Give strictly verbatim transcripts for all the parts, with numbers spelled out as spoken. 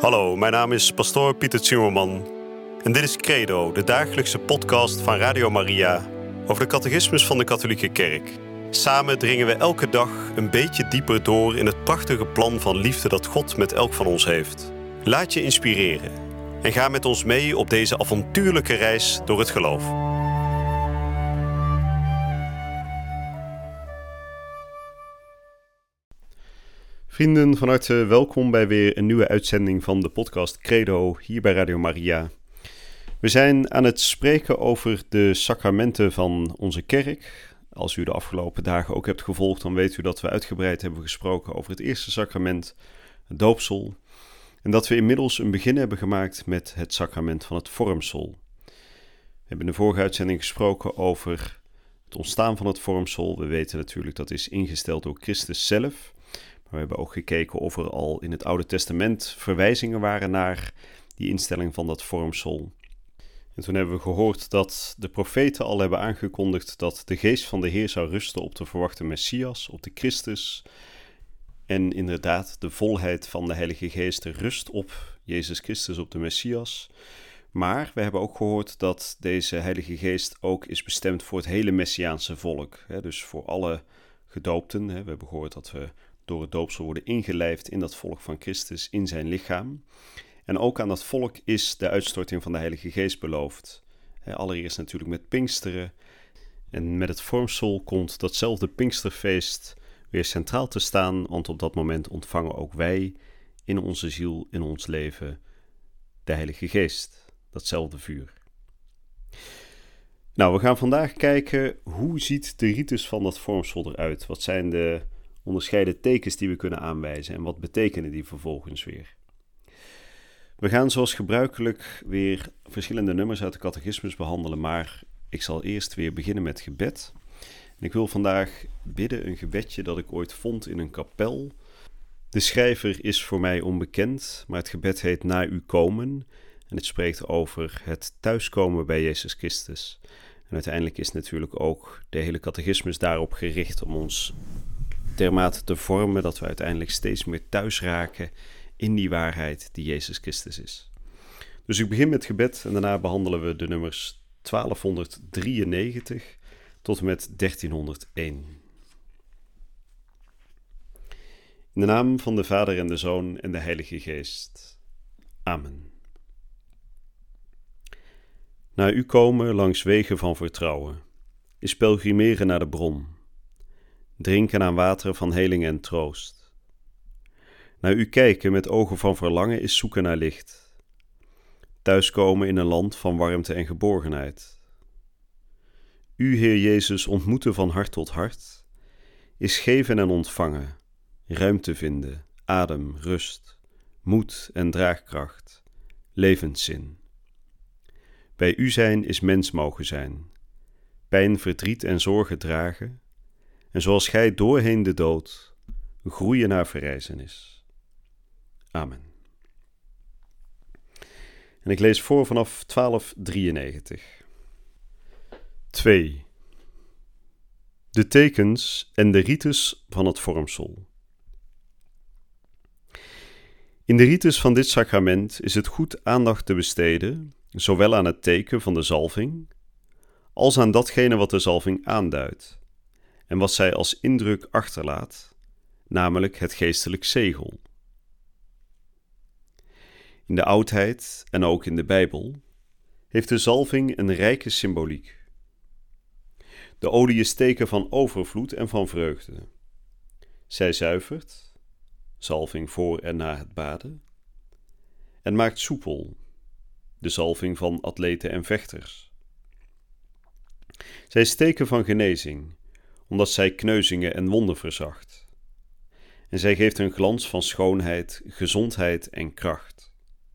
Hallo, mijn naam is pastoor Pieter Zimmerman en dit is Credo, de dagelijkse podcast van Radio Maria over de catechismus van de katholieke kerk. Samen dringen we elke dag een beetje dieper door in het prachtige plan van liefde dat God met elk van ons heeft. Laat je inspireren en ga met ons mee op deze avontuurlijke reis door het geloof. Vrienden, van harte welkom bij weer een nieuwe uitzending van de podcast Credo hier bij Radio Maria. We zijn aan het spreken over de sacramenten van onze kerk. Als u de afgelopen dagen ook hebt gevolgd, dan weet u dat we uitgebreid hebben gesproken over het eerste sacrament, het doopsel. En dat we inmiddels een begin hebben gemaakt met het sacrament van het vormsel. We hebben in de vorige uitzending gesproken over het ontstaan van het vormsel. We weten natuurlijk dat is ingesteld door Christus zelf. Maar we hebben ook gekeken of er al in het Oude Testament verwijzingen waren naar die instelling van dat vormsel. En toen hebben we gehoord dat de profeten al hebben aangekondigd dat de geest van de Heer zou rusten op de verwachte Messias, op de Christus. En inderdaad, de volheid van de Heilige Geest rust op Jezus Christus, op de Messias. Maar we hebben ook gehoord dat deze Heilige Geest ook is bestemd voor het hele Messiaanse volk. Hè, dus voor alle gedoopten. Hè. We hebben gehoord dat we door het doopsel worden ingelijfd in dat volk van Christus, in zijn lichaam. En ook aan dat volk is de uitstorting van de Heilige Geest beloofd. Allereerst natuurlijk met Pinksteren. En met het vormsel komt datzelfde Pinksterfeest weer centraal te staan, want op dat moment ontvangen ook wij in onze ziel, in ons leven, de Heilige Geest. Datzelfde vuur. Nou, we gaan vandaag kijken, hoe ziet de ritus van dat vormsel eruit? Wat zijn de onderscheiden tekens die we kunnen aanwijzen en wat betekenen die vervolgens weer? We gaan zoals gebruikelijk weer verschillende nummers uit de catechismus behandelen, maar ik zal eerst weer beginnen met gebed. En ik wil vandaag bidden een gebedje dat ik ooit vond in een kapel. De schrijver is voor mij onbekend, maar het gebed heet Na u komen en het spreekt over het thuiskomen bij Jezus Christus. En uiteindelijk is natuurlijk ook de hele catechismus daarop gericht om ons dermate te vormen dat we uiteindelijk steeds meer thuis raken in die waarheid die Jezus Christus is. Dus ik begin met gebed en daarna behandelen we de nummers twaalfhonderddrieënnegentig tot en met dertienhonderdéén. In de naam van de Vader en de Zoon en de Heilige Geest. Amen. Naar u komen langs wegen van vertrouwen, is pelgrimeren naar de bron. Drinken aan water van heling en troost. Naar u kijken met ogen van verlangen is zoeken naar licht. Thuiskomen in een land van warmte en geborgenheid. U, Heer Jezus, ontmoeten van hart tot hart, is geven en ontvangen, ruimte vinden, adem, rust, moed en draagkracht, levenszin. Bij u zijn is mens mogen zijn, pijn, verdriet en zorgen dragen, en zoals gij doorheen de dood, groeien naar verrijzenis. Amen. En ik lees voor vanaf twaalfhonderddrieënnegentig. twee. De tekens en de ritus van het vormsel. In de ritus van dit sacrament is het goed aandacht te besteden, zowel aan het teken van de zalving, als aan datgene wat de zalving aanduidt, en wat zij als indruk achterlaat, namelijk het geestelijk zegel. In de oudheid en ook in de Bijbel heeft de zalving een rijke symboliek. De olie is teken van overvloed en van vreugde. Zij zuivert, zalving voor en na het baden, en maakt soepel, de zalving van atleten en vechters. Zij is teken van genezing, omdat zij kneuzingen en wonden verzacht. En zij geeft een glans van schoonheid, gezondheid en kracht.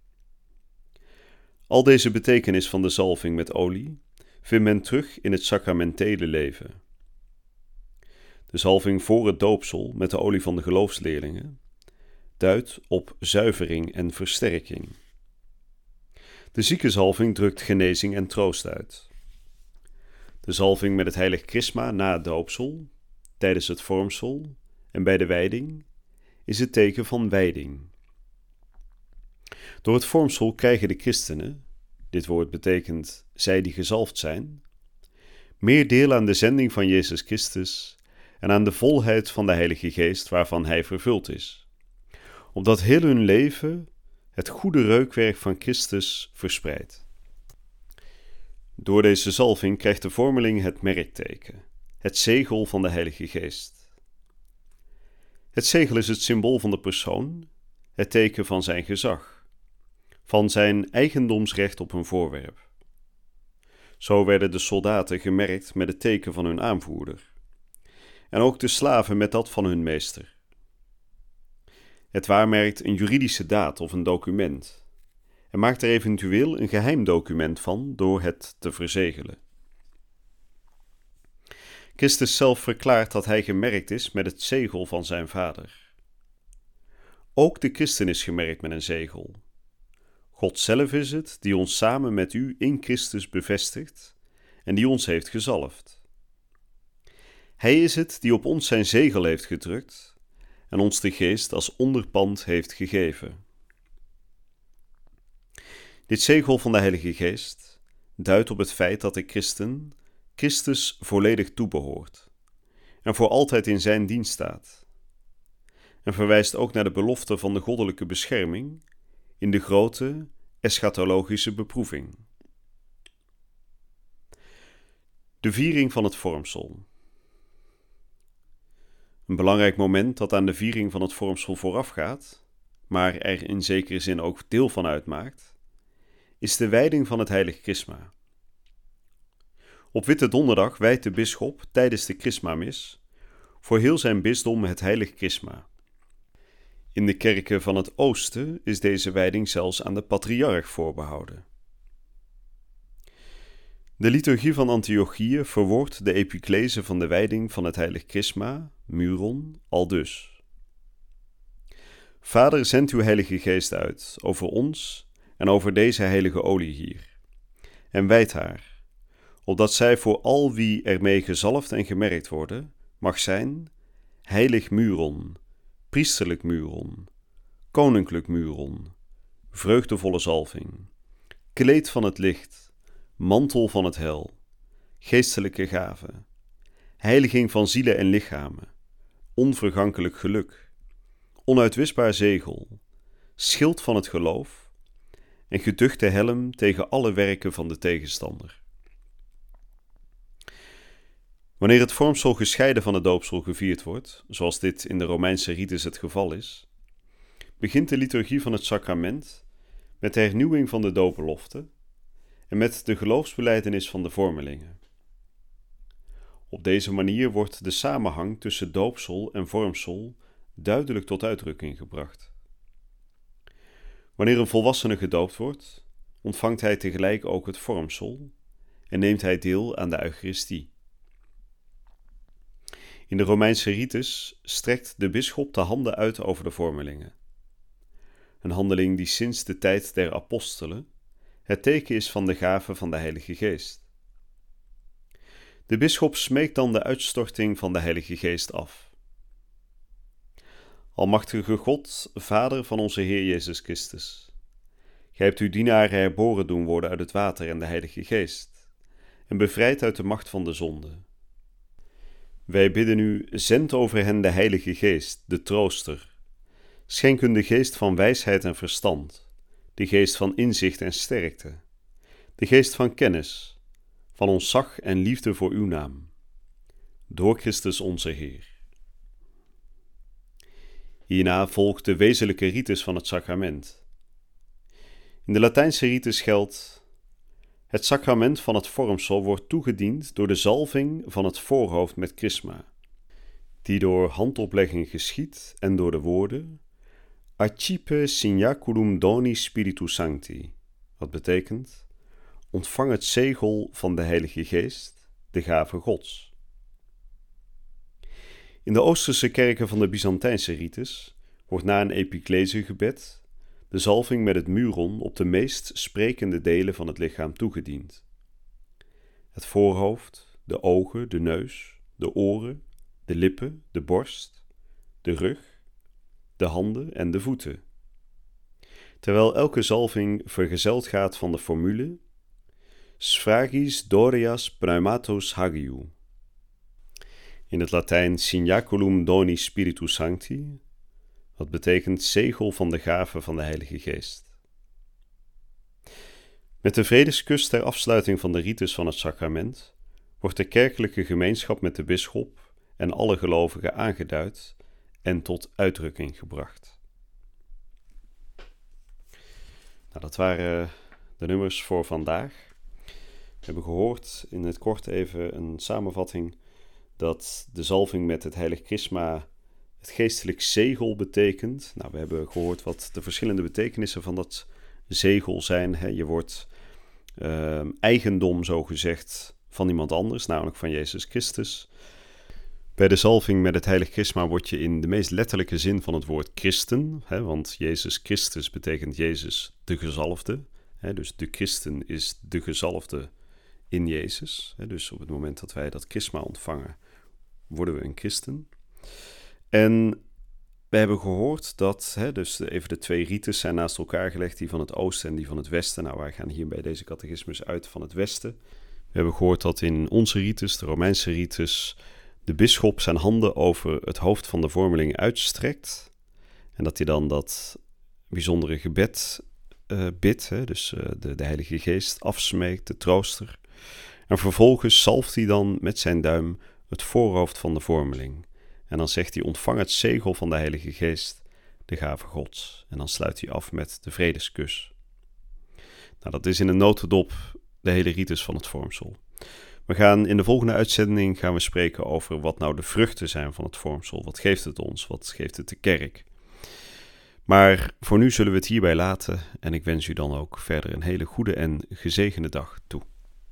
Al deze betekenis van de zalving met olie vindt men terug in het sacramentele leven. De zalving voor het doopsel met de olie van de geloofsleerlingen duidt op zuivering en versterking. De ziekenzalving drukt genezing en troost uit. De zalving met het heilig chrisma na het doopsel, tijdens het vormsel en bij de wijding is het teken van wijding. Door het vormsel krijgen de christenen, dit woord betekent zij die gezalfd zijn, meer deel aan de zending van Jezus Christus en aan de volheid van de Heilige Geest waarvan hij vervuld is, opdat heel hun leven het goede reukwerk van Christus verspreidt. Door deze zalving krijgt de vormeling het merkteken, het zegel van de Heilige Geest. Het zegel is het symbool van de persoon, het teken van zijn gezag, van zijn eigendomsrecht op een voorwerp. Zo werden de soldaten gemerkt met het teken van hun aanvoerder, en ook de slaven met dat van hun meester. Het waarmerkt een juridische daad of een document, en maakt er eventueel een geheim document van door het te verzegelen. Christus zelf verklaart dat hij gemerkt is met het zegel van zijn Vader. Ook de christen is gemerkt met een zegel. God zelf is het die ons samen met u in Christus bevestigt en die ons heeft gezalfd. Hij is het die op ons zijn zegel heeft gedrukt en ons de Geest als onderpand heeft gegeven. Dit zegel van de Heilige Geest duidt op het feit dat de christen Christus volledig toebehoort en voor altijd in zijn dienst staat, en verwijst ook naar de belofte van de goddelijke bescherming in de grote eschatologische beproeving. De viering van het vormsel. Een belangrijk moment dat aan de viering van het vormsel voorafgaat, maar er in zekere zin ook deel van uitmaakt, is de wijding van het heilig chrisma. Op Witte Donderdag wijdt de bisschop tijdens de chrismamis voor heel zijn bisdom het heilig chrisma. In de kerken van het oosten is deze wijding zelfs aan de patriarch voorbehouden. De liturgie van Antiochië verwoordt de epiclese van de wijding van het heilig chrisma, muron, aldus. Vader, zend uw heilige geest uit over ons en over deze heilige olie hier, en wijd haar, opdat zij voor al wie ermee gezalfd en gemerkt worden, mag zijn heilig muron, priesterlijk muron, koninklijk muron, vreugdevolle zalving, kleed van het licht, mantel van het heil, geestelijke gave, heiliging van zielen en lichamen, onvergankelijk geluk, onuitwisbaar zegel, schild van het geloof en geduchte helm tegen alle werken van de tegenstander. Wanneer het vormsel gescheiden van het doopsel gevierd wordt, zoals dit in de Romeinse rites het geval is, begint de liturgie van het sacrament met de hernieuwing van de doopbelofte en met de geloofsbelijdenis van de vormelingen. Op deze manier wordt de samenhang tussen doopsel en vormsel duidelijk tot uitdrukking gebracht. Wanneer een volwassene gedoopt wordt, ontvangt hij tegelijk ook het vormsel en neemt hij deel aan de Eucharistie. In de Romeinse rites strekt de bisschop de handen uit over de vormelingen. Een handeling die sinds de tijd der apostelen het teken is van de gave van de Heilige Geest. De bisschop smeekt dan de uitstorting van de Heilige Geest af. Almachtige God, Vader van onze Heer Jezus Christus, gij hebt uw dienaren herboren doen worden uit het water en de Heilige Geest, en bevrijd uit de macht van de zonde. Wij bidden u, zend over hen de Heilige Geest, de Trooster. Schenk hun de geest van wijsheid en verstand, de geest van inzicht en sterkte, de geest van kennis, van ontzag en liefde voor uw naam. Door Christus onze Heer. Hierna volgt de wezenlijke rites van het sacrament. In de Latijnse rites geldt: het sacrament van het vormsel wordt toegediend door de zalving van het voorhoofd met chrisma, die door handoplegging geschiedt en door de woorden Accipe signaculum doni Spiritus Sancti, wat betekent: ontvang het zegel van de Heilige Geest, de gave Gods. In de Oosterse kerken van de Byzantijnse rites wordt na een epiclesegebed de zalving met het muron op de meest sprekende delen van het lichaam toegediend. Het voorhoofd, de ogen, de neus, de oren, de lippen, de borst, de rug, de handen en de voeten. terwijl elke zalving vergezeld gaat van de formule Sfragis Doreas Pneumatos Hagiou. In het Latijn Signaculum Doni Spiritus Sancti, wat betekent zegel van de gave van de Heilige Geest. Met de vredeskus ter afsluiting van de ritus van het sacrament wordt de kerkelijke gemeenschap met de bisschop en alle gelovigen aangeduid en tot uitdrukking gebracht. Nou, dat waren de nummers voor vandaag. We hebben gehoord in het kort even een samenvatting dat de zalving met het heilig chrisma het geestelijk zegel betekent. Nou, we hebben gehoord wat de verschillende betekenissen van dat zegel zijn. Hè. Je wordt uh, eigendom, zogezegd, van iemand anders, namelijk van Jezus Christus. Bij de zalving met het heilig chrisma word je in de meest letterlijke zin van het woord christen, hè, want Jezus Christus betekent Jezus de gezalfde. Hè, dus de christen is de gezalfde in Jezus. Hè, dus op het moment dat wij dat chrisma ontvangen, worden we een christen. En we hebben gehoord dat, hè, dus even de twee rites zijn naast elkaar gelegd, die van het oosten en die van het westen. Nou, wij gaan hier bij deze catechismus uit van het westen. We hebben gehoord dat in onze rites, de Romeinse rites, de bisschop zijn handen over het hoofd van de vormeling uitstrekt. En dat hij dan dat bijzondere gebed uh, bidt, hè, dus uh, de, de Heilige Geest afsmeekt, de trooster. En vervolgens zalft hij dan met zijn duim het voorhoofd van de vormeling. En dan zegt hij, ontvang het zegel van de Heilige Geest, de gave Gods. En dan sluit hij af met de vredeskus. Nou, dat is in een notendop de hele ritus van het vormsel. We gaan in de volgende uitzending gaan we spreken over wat nou de vruchten zijn van het vormsel. Wat geeft het ons? Wat geeft het de kerk? Maar voor nu zullen we het hierbij laten en ik wens u dan ook verder een hele goede en gezegende dag toe.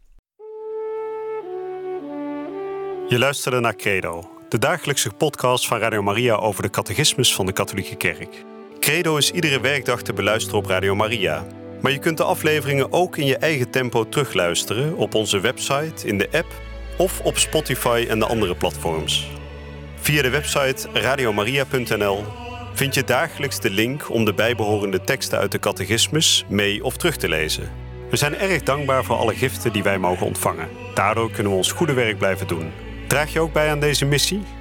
Je luisterde naar Credo, de dagelijkse podcast van Radio Maria over de catechismus van de Katholieke Kerk. Credo is iedere werkdag te beluisteren op Radio Maria. Maar je kunt de afleveringen ook in je eigen tempo terugluisteren op onze website, in de app of op Spotify en de andere platforms. Via de website radiomaria punt n l vind je dagelijks de link om de bijbehorende teksten uit de catechismus mee of terug te lezen. We zijn erg dankbaar voor alle giften die wij mogen ontvangen. Daardoor kunnen we ons goede werk blijven doen. Draag je ook bij aan deze missie?